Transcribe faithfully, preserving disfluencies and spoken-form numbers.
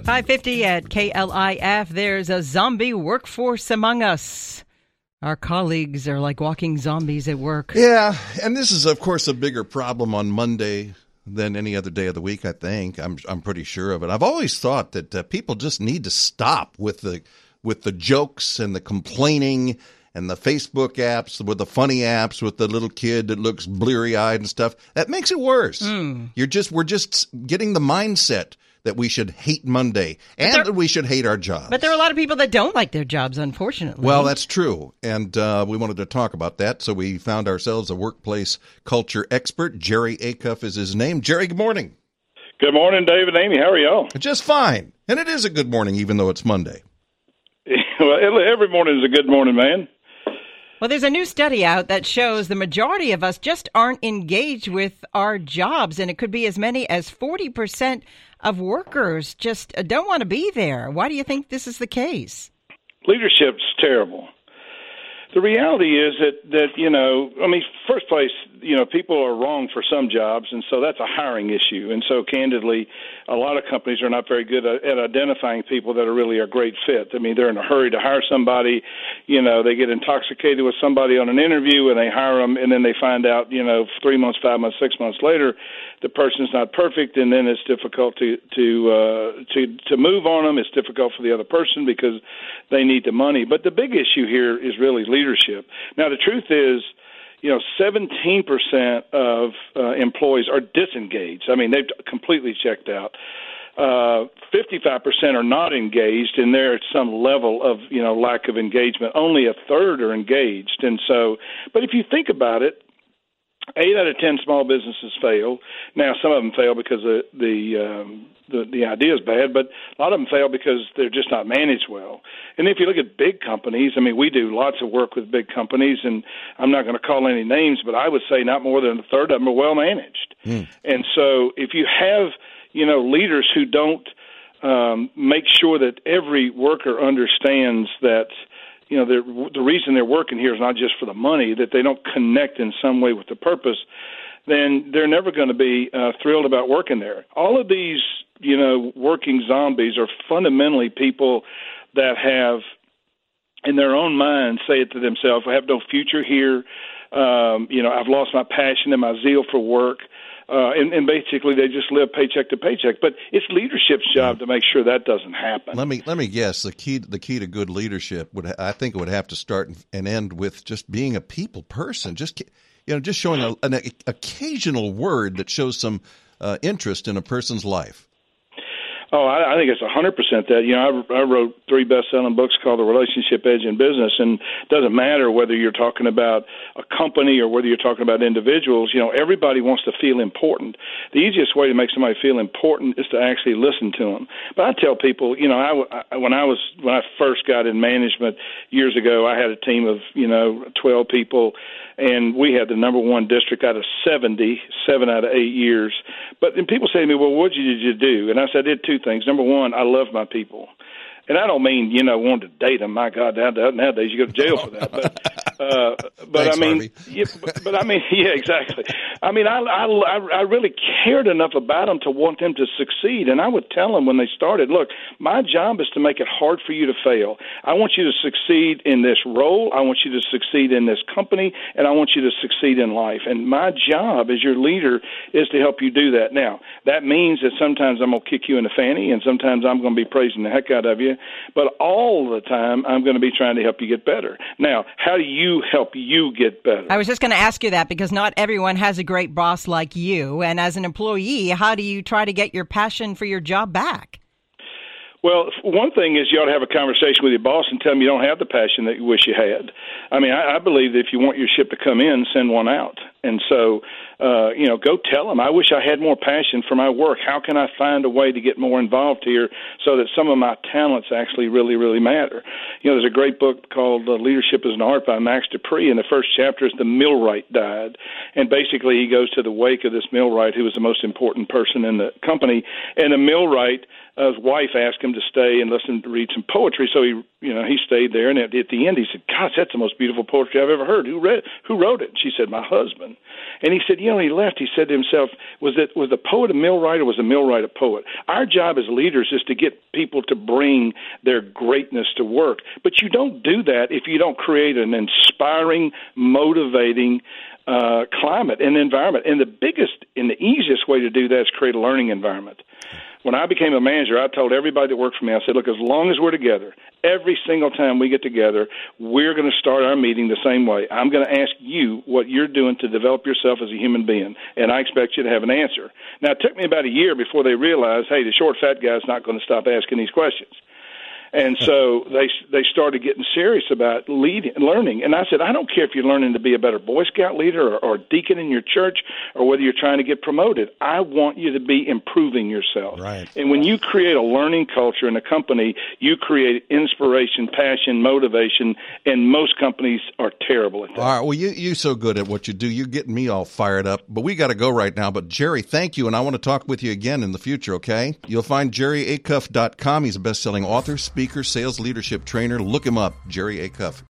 five fifty at K L I F. There's a zombie workforce among us. Our colleagues are like walking zombies at work. Yeah, and this is, of course, a bigger problem on Monday than any other day of the week, I think. I'm I'm pretty sure of it. I've always thought that uh, people just need to stop with the with the jokes and the complaining and the Facebook apps, with the funny apps, with the little kid that looks bleary-eyed and stuff. That makes it worse. Mm. You're just we're just getting the mindset that we should hate Monday and there, that we should hate our jobs. But there are a lot of people that don't like their jobs, unfortunately. Well, that's true. And uh, we wanted to talk about that, so we found ourselves a workplace culture expert. Jerry Acuff is his name. Jerry, good morning. Good morning, David and Amy. How are y'all? Just fine. And it is a good morning, even though it's Monday. Well, every morning is a good morning, man. Well, there's a new study out that shows the majority of us just aren't engaged with our jobs, and it could be as many as forty percent of workers just don't want to be there. Why do you think this is the case? Leadership's terrible. The reality is that, that, you know, I mean, first place, you know, people are wrong for some jobs, and so that's a hiring issue. And so, candidly, a lot of companies are not very good at, at identifying people that are really a great fit. I mean, they're in a hurry to hire somebody. You know, they get intoxicated with somebody on an interview, and they hire them, and then they find out, you know, three months, five months, six months later, the person's not perfect, and then it's difficult to to uh, to to move on them. It's difficult for the other person because they need the money. But the big issue here is really leadership. Now, the truth is, you know, seventeen percent of uh, employees are disengaged. I mean, they've completely checked out. Uh, fifty-five percent are not engaged, and they're at some level of, you know, lack of engagement. Only a third are engaged. And so, but if you think about it, eight out of ten small businesses fail. Now, some of them fail because the the, um, the the idea is bad, but a lot of them fail because they're just not managed well. And if you look at big companies, I mean, we do lots of work with big companies, and I'm not going to call any names, but I would say not more than a third of them are well managed. Mm. And so, if you have, you know, leaders who don't um, make sure that every worker understands that, you know, the reason they're working here is not just for the money, that they don't connect in some way with the purpose, then they're never going to be uh, thrilled about working there. All of these, you know, working zombies are fundamentally people that have, in their own mind, say it to themselves, I have no future here. Um, you know, I've lost my passion and my zeal for work. Uh, and, and basically, they just live paycheck to paycheck. But it's leadership's job to make sure that doesn't happen. Let me let me guess. The key the key to good leadership would I think it would have to start and end with just being a people person. Just you know, just showing a, an occasional word that shows some uh, interest in a person's life. Oh, I, I think it's one hundred percent that. You know, I, I wrote three best-selling books called The Relationship Edge in Business, and it doesn't matter whether you're talking about a company or whether you're talking about individuals. You know, everybody wants to feel important. The easiest way to make somebody feel important is to actually listen to them. But I tell people, you know, I, I, when I was when I first got in management years ago, I had a team of, you know, twelve people, and we had the number one district out of seventy, seven out of eight years. But then people say to me, well, what did you do? And I said, I did two things. Number one, I love my people. And I don't mean, you know, wanting to date them. My God, nowadays you go to jail for that. But, uh, but Thanks, I mean, yeah, but, but I mean, yeah, exactly. I mean, I, I, I really cared enough about them to want them to succeed. And I would tell them when they started, look, my job is to make it hard for you to fail. I want you to succeed in this role. I want you to succeed in this company, and I want you to succeed in life. And my job as your leader is to help you do that. Now, that means that sometimes I'm going to kick you in the fanny, and sometimes I'm going to be praising the heck out of you. But all the time, I'm going to be trying to help you get better. Now, how do you help you get better? I was just going to ask you that because not everyone has a great boss like you. And as an employee, how do you try to get your passion for your job back? Well, one thing is you ought to have a conversation with your boss and tell him you don't have the passion that you wish you had. I mean, I, I believe that if you want your ship to come in, send one out. And so, uh, you know, go tell them, I wish I had more passion for my work. How can I find a way to get more involved here so that some of my talents actually really, really matter? You know, there's a great book called uh, Leadership is an Art by Max Dupree, and the first chapter is The Millwright Died. And basically he goes to the wake of this millwright who was the most important person in the company. And the millwright, uh, his wife asked him to stay and listen to read some poetry. So he, you know, he stayed there. And at, at the end he said, gosh, that's the most beautiful poetry I've ever heard. Who read, who wrote it? And she said, my husband. person. And he said, you know, he left, he said to himself, was it was the poet a millwright or was the millwright a poet? Our job as leaders is to get people to bring their greatness to work. But you don't do that if you don't create an inspiring, motivating uh, climate and environment. And the biggest and the easiest way to do that is create a learning environment. When I became a manager, I told everybody that worked for me, I said, look, as long as we're together, every single time we get together, we're going to start our meeting the same way. I'm going to ask you what you're doing to develop yourself as a human being, and I expect you to have an answer. Now, it took me about a year before they realized, hey, the short, fat guy's not going to stop asking these questions. And so they they started getting serious about leading, learning. And I said, I don't care if you're learning to be a better Boy Scout leader or, or deacon in your church or whether you're trying to get promoted. I want you to be improving yourself. Right. And when you create a learning culture in a company, you create inspiration, passion, motivation, and most companies are terrible at that. All right. Well, you, you're so good at what you do. You're getting me all fired up. But we got to go right now. But, Jerry, thank you, and I want to talk with you again in the future, okay? You'll find Jerry Acuff dot com. He's a best-selling author, speaker, Speaker, sales leadership trainer. Look him up, Jerry Acuff.